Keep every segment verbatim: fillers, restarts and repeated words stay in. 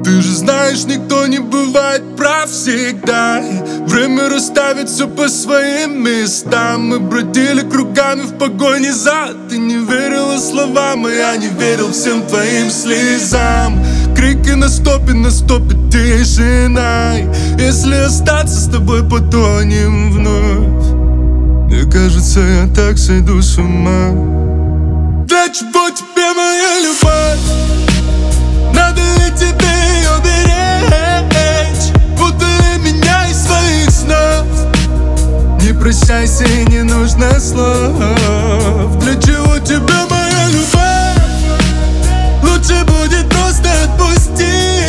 Ты же знаешь, никто не бывает прав всегда. Время расставит все по своим местам. Мы бродили кругами в погоне за. Ты не верила словам, а я не верил всем твоим слезам. Крики на стопе, на стопе тишина. Если остаться с тобой, потонем вновь. Мне кажется, я так сойду с ума. Для чего тебе моя любовь? Надо ли тебе ее беречь? Удали меня из своих снов. Не прощайся и не нужно слов. Для чего тебе моя любовь? Лучше будет просто отпустить.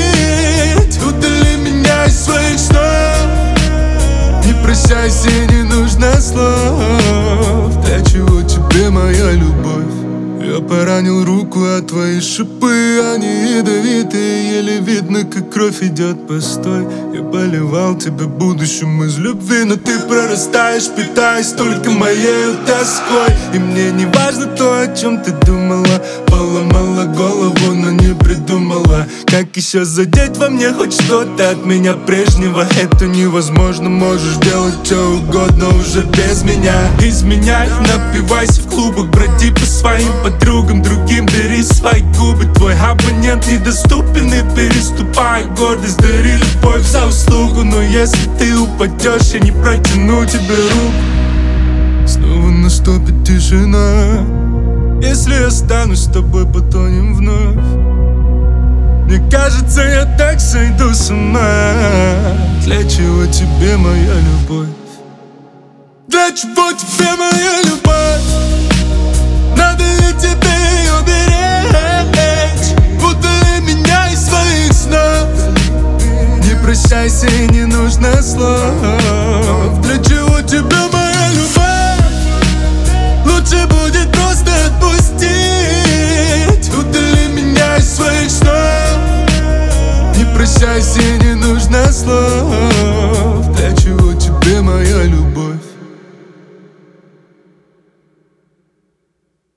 Удали меня из своих снов. Не прощайся и не нужно слов. Для чего тебе моя любовь? Я поранил руку, а твои шипы, они ядовитые. Еле видно, как кровь идет постой. Я поливал тебя будущим из любви, но ты прорастаешь, питаясь только моей тоской. И мне не важно то, о чем ты думала. Поломала голову, но не придумала, как еще задеть во мне хоть что-то от меня прежнего. Это невозможно, можешь делать что угодно уже без меня. Изменяй, напивайся в клубах, броди по своим подругам, другим бери свои губы. Твой абонент недоступен и переступай гордость. Дари любовь за услугу, но если ты упадешь, я не протяну тебе руку. Снова наступит тишина. Если останусь с тобой, потонем вновь. Мне кажется, я так сойду с ума. Для чего тебе моя любовь? Для чего тебе моя любовь? Надо ли тебе ее беречь? Удали меня из своих снов. Не прощайся и не нужно слов.